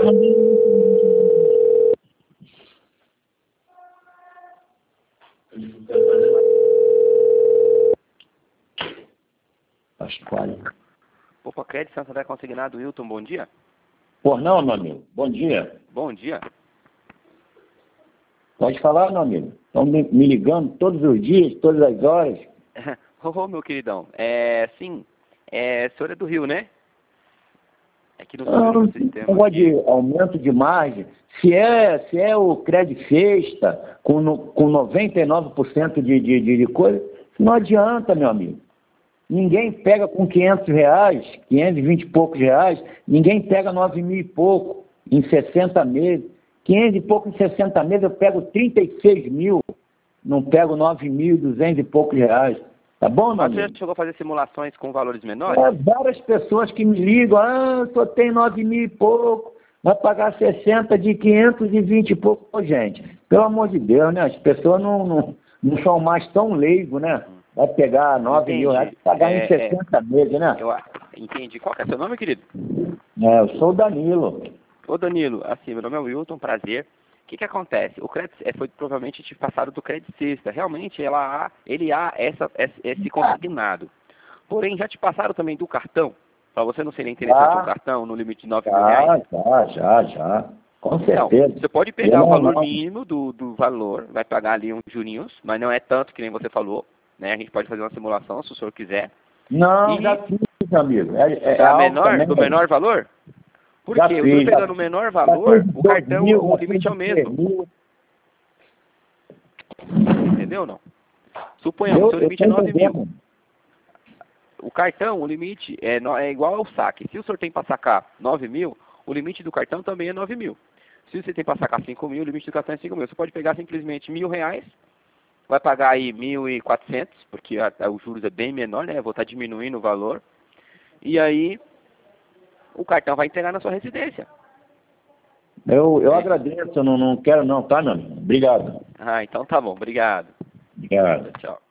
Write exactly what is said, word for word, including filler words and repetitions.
Pascoal. Opa, Crédito Santo André Consignado, Wilton, bom dia. Por não, meu amigo. Bom dia. Bom dia. Pode falar, meu amigo. Estão me, me ligando todos os dias, todas as horas. Ô, oh, meu queridão, é, sim, é, o senhor é do Rio, né? Aqui no Não, no sistema. negócio de aumento de margem. Se é, se é o crédito sexta, com, no, com noventa e nove por cento de, de, de, de coisa, não adianta, meu amigo. Ninguém pega com quinhentos reais, quinhentos e vinte e poucos reais, ninguém pega nove mil e pouco em sessenta meses. quinhentos e pouco em sessenta meses, eu pego trinta e seis mil, não pego nove mil e duzentos e poucos reais. Tá bom, meu Mas amigo? você já chegou a fazer simulações com valores menores? É, várias pessoas que me ligam, ah, só tem nove mil e pouco, vai pagar sessenta de quinhentos e vinte e pouco. Pô, gente, pelo amor de Deus, né? As pessoas não, não, não são mais tão leigos, né? Vai pegar nove mil reais e pagar é, em sessenta é, meses, né? Eu entendi. Qual que é seu nome, querido? É, eu sou o Danilo. Ô, Danilo, assim, meu nome é Wilton, prazer. O que que acontece? O crédito é, foi provavelmente te passado do Crédito Sexta. Realmente, ela há, ele há essa, esse, esse consignado. Porém, já te passaram também do cartão? Para você não seria interessante um cartão no limite de nove mil reais? Já, já, já, já. Com Então, certeza. você pode pegar Eu o valor não. mínimo do, do valor, vai pagar ali uns jurinhos, mas não é tanto que nem você falou, né? A gente pode fazer uma simulação, se o senhor quiser. Não, E já fiz, amigo. É, é, é da alto menor, também. do menor valor? Por Já quê? O senhor fiz. Já, pegando o menor já valor, fiz de o dois cartão, mil, o já fiz limite é de o três mesmo. mil. Entendeu ou não? Suponhamos, Eu, seu eu limite tô é nove mil. entendendo. O cartão, o limite é, no, é igual ao saque. Se o senhor tem para sacar nove mil, o limite do cartão também é nove mil. Se você tem para sacar cinco mil, o limite do cartão é cinco mil. Você pode pegar simplesmente mil reais, vai pagar aí mil e quatrocentos, porque a, a, os juros é bem menor, né? Eu vou estar diminuindo o valor. E aí, o cartão vai entregar na sua residência. Eu, eu É. agradeço, eu não, não quero não, tá, meu amigo? Obrigado. Ah, então tá bom. Obrigado. Obrigado. Tchau.